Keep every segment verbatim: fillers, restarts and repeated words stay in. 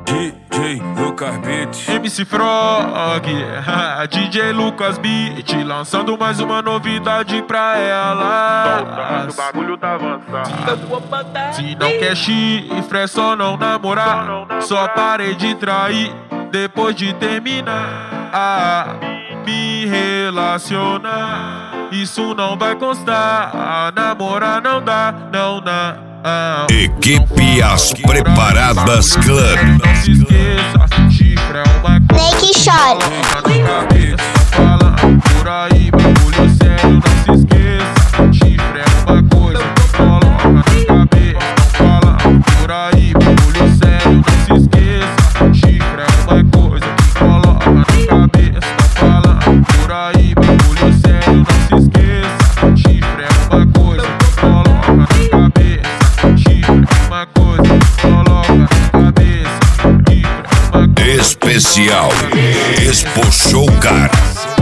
D J Lucas Beats, M C Frog, D J Lucas Beat, lançando mais uma novidade pra ela. O bagulho tá avançado. Se não quer chifre, é só não namorar. Só parei de trair depois de terminar. Ah, me relacionar, isso não vai constar. Namorar não dá, não dá. Ah, Equipe As Preparadas Club. não se esqueça, chifre é uma coisa. Make chore. Coloca na cabeça, fala por aí, bagulho sério, não se esqueça. Chifre é uma coisa, coloca na cabeça, fala por aí, bagulho sério, não se esqueça. Chifre é uma coisa, coloca na cabeça, fala por aí, bagulho sério, não se esqueça. Chifre é uma coisa, coloca na cabeça. Chifre é uma coisa, coloca na cabeça. Chifre é uma coisa. Especial Expo Show Car.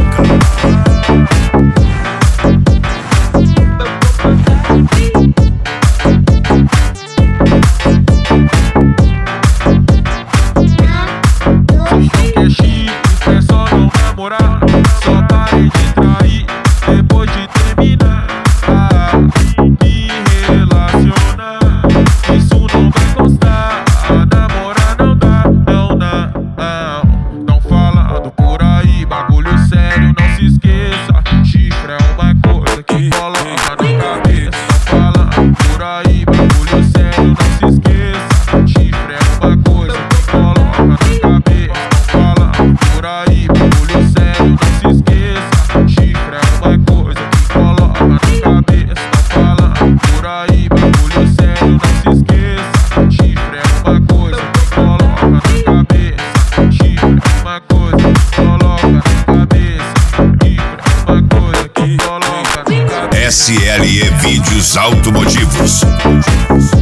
Quer chifre, é só não namorar. Só parei de trair depois de terminar. Ah, me relacionar, isso não vai constar. Namorar não dá, não dá, não. Não falando por aí, bagulho sério, não se esqueça. Chifre é uma coisa que coloca na cabeça. Não falando por aí, bagulho sério, não se esqueça. Chifre é uma coisa que coloca na cabeça. Por aí, bagulho sério, não se esqueça. Chifre é uma coisa que coloca na cabeça. Fala por aí, bagulho sério, não se esqueça. Chifre é uma coisa que coloca na cabeça. Chifre é uma coisa que coloca na cabeça. Chifre é uma coisa que coloca na cabeça. S L E Vídeos Automotivos.